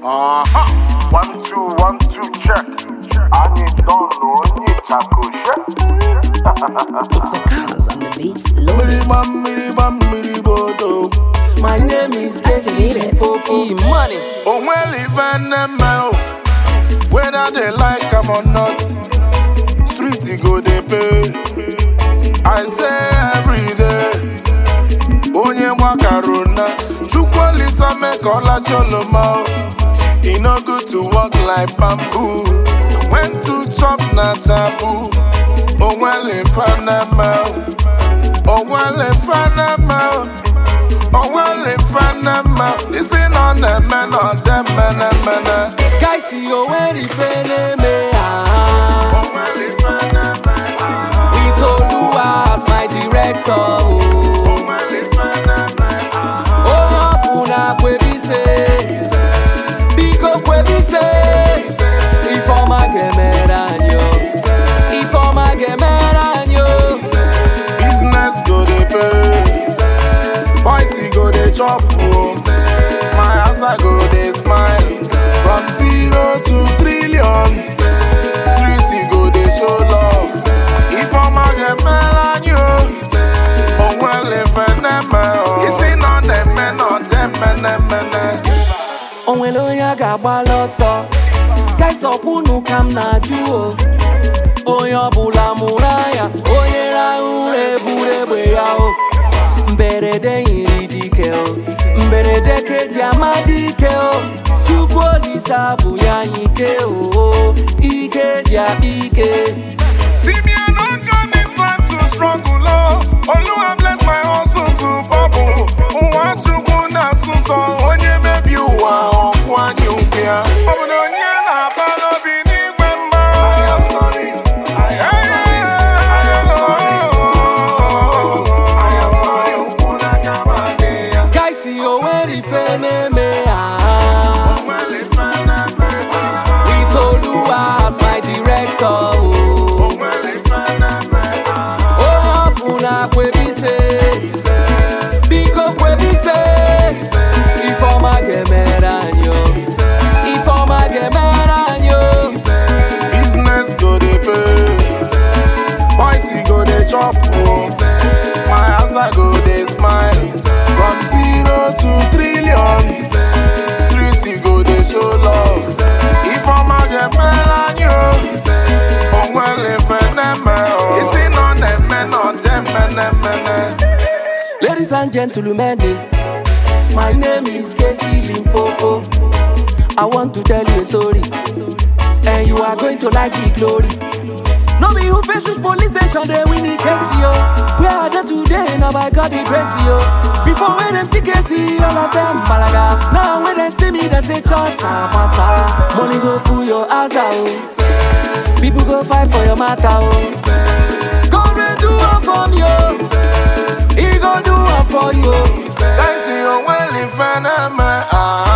1 2 check. I need don't know need taco check. It's a cause on the beats. My name is Casey Popo. Money. Oh well, even them whether they like 'em or not, street go they pay. I say every day. Onye macarona, chukwalisa make all a choloma. It no good to walk like bamboo. When to chop na taboo. Oh well, if I oh well, if I oh well, if I is it on them men or them men? Guys, see you where the fene me Oh well, if I with Oluwa as my director. Oh well, if Oh, puna kwebi se, biko kwebi se. Ifoma gemeranyo, ifoma gemeranyo. business go they pay, boys go they chop. My house I go they smile. From 0 to trillion, street go they show love. If I'm a get melanio, oh well if I never, is it not them men or them men? Onwelo ya gagba loso, guys okunu kam na juo. Oyo bula muraya, oye ra ure bure bweya o. Mberede iri dike o, mberede ke diamadike o. Chukwolisa buya ike o, ike dia ike. See me I don't come this life to struggle, oh. Oluwa bless my hustle to bubble. Watch you go na so onye maybe you are on you here. Obodonya na balo bi ni gbemma. I am sorry. I am sorry. Ukuna kama deya. Guys, see you where the fene me Well if I with Oluwa as my director. oh well if I Oh, puna kwebi se, biko kwebi se. Ifoma gemeranyo, ifoma gemeranyo. business go they pay, boys go they chop. My house I go they smile. From 0 to trillion, street go they show love. If I'm a get melanio, oh well if I never, is it not them men or them men? Ladies and gentlemen, my name is Casey Limpopo. I want to tell you a story, and you are going to like the glory. No be who face police station, they win the case, yo. We are there today, now by God the grace, yo. Before when them see Casey, all of them balaga. Now when they see me, they say church and pastor. Money go full your ass out. People go fight for your matter, oh. God will do one from you. He go do one for you. I see you well if I never.